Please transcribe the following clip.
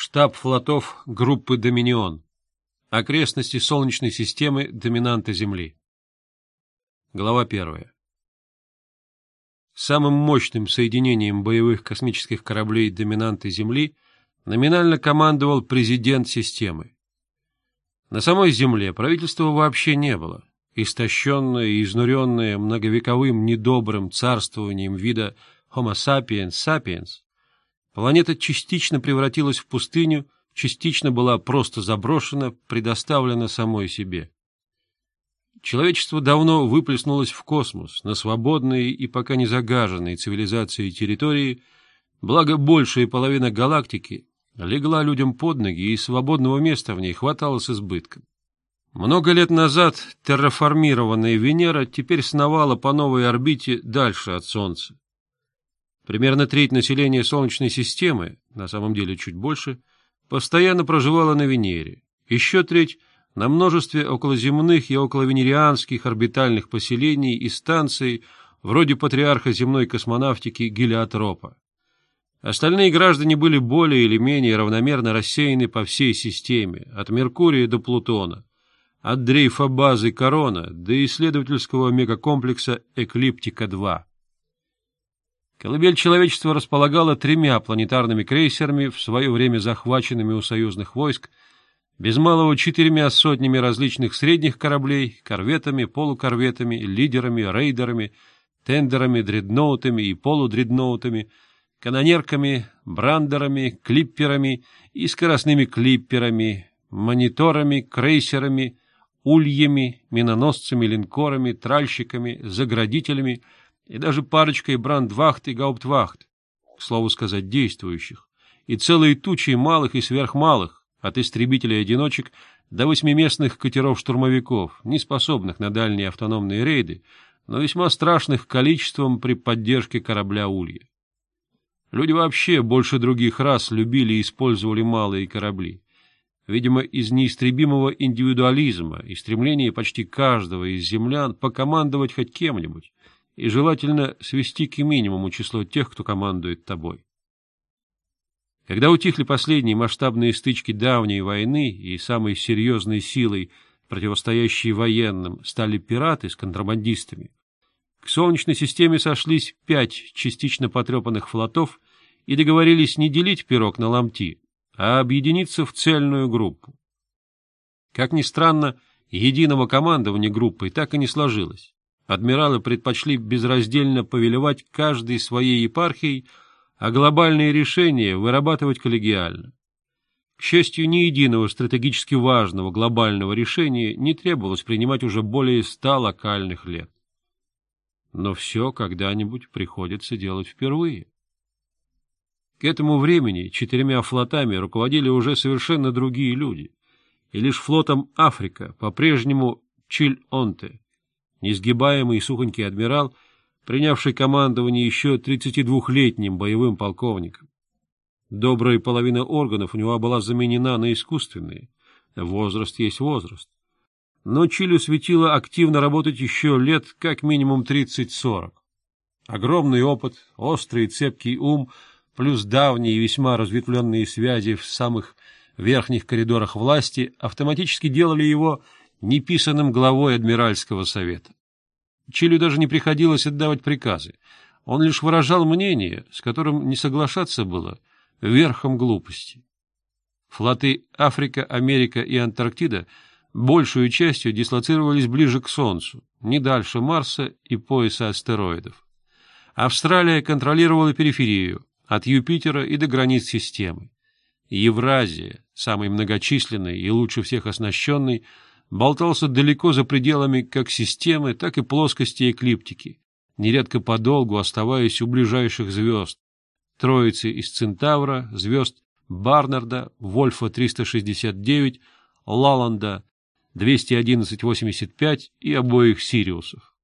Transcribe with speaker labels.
Speaker 1: Штаб флотов группы «Доминион». Окрестности Солнечной системы доминанта Земли. Глава 1. Самым мощным соединением боевых космических кораблей доминанты Земли номинально командовал президент системы. На самой Земле правительства вообще не было. Истощенное и изнуренное многовековым недобрым царствованием вида Homo sapiens sapiens, планета частично превратилась в пустыню, частично была просто заброшена, предоставлена самой себе. Человечество давно выплеснулось в космос, на свободные и пока не загаженные цивилизацией территории, благо большая половина галактики легла людям под ноги, и свободного места в ней хватало с избытком. Много лет назад терраформированная Венера теперь сновала по новой орбите дальше от Солнца. Примерно треть населения Солнечной системы, на самом деле чуть больше, постоянно проживала на Венере, еще треть — на множестве околоземных и околовенерианских орбитальных поселений и станций, вроде патриарха земной космонавтики Гелиотропа. Остальные граждане были более или менее равномерно рассеяны по всей системе, от Меркурия до Плутона, от дрейфа-базы Корона до исследовательского мегакомплекса Эклиптика-2. Колыбель человечества располагала 3 планетарными крейсерами, в свое время захваченными у союзных войск, без малого 4 сотнями различных средних кораблей, корветами, полукорветами, лидерами, рейдерами, тендерами, дредноутами и полудредноутами, канонерками, брандерами, клипперами и скоростными клипперами, мониторами, крейсерами, ульями, миноносцами, линкорами, тральщиками, заградителями и даже парочкой брандвахт и гауптвахт, к слову сказать, действующих, и целые тучи малых и сверхмалых, от истребителей-одиночек до 8-местных катеров-штурмовиков, не способных на дальние автономные рейды, но весьма страшных количеством при поддержке корабля Улья. Люди вообще больше других рас любили и использовали малые корабли. Видимо, из неистребимого индивидуализма и стремления почти каждого из землян покомандовать хоть кем-нибудь, и желательно свести к минимуму число тех, кто командует тобой. Когда утихли последние масштабные стычки давней войны и самой серьезной силой, противостоящей военным, стали пираты с контрабандистами, к Солнечной системе сошлись 5 частично потрепанных флотов и договорились не делить пирог на ломти, а объединиться в цельную группу. Как ни странно, единого командования группой так и не сложилось. Адмиралы предпочли безраздельно повелевать каждой своей епархией, а глобальные решения вырабатывать коллегиально. К счастью, ни единого стратегически важного глобального решения не требовалось принимать уже более 100 локальных лет. Но все когда-нибудь приходится делать впервые. К этому времени 4 флотами руководили уже совершенно другие люди, и лишь флотом Африка по-прежнему Чиль-Онте, несгибаемый и сухонький адмирал, принявший командование еще 32-летним боевым полковником. Добрая половина органов у него была заменена на искусственные. Возраст есть возраст. Но Чилю светило активно работать еще лет как минимум 30-40. Огромный опыт, острый и цепкий ум, плюс давние и весьма разветвленные связи в самых верхних коридорах власти автоматически делали его неписанным главой Адмиральского совета. Чилю даже не приходилось отдавать приказы. Он лишь выражал мнение, с которым не соглашаться было верхом глупости. Флоты Африка, Америка и Антарктида большую частью дислоцировались ближе к Солнцу, не дальше Марса и пояса астероидов. Австралия контролировала периферию, от Юпитера и до границ системы. Евразия, самый многочисленный и лучше всех оснащенный, болтался далеко за пределами как системы, так и плоскости эклиптики, нередко подолгу оставаясь у ближайших звезд, троицы из Центавра, звезд Барнарда, Вольфа-369, Лаланда, 211-85 и обоих Сириусов.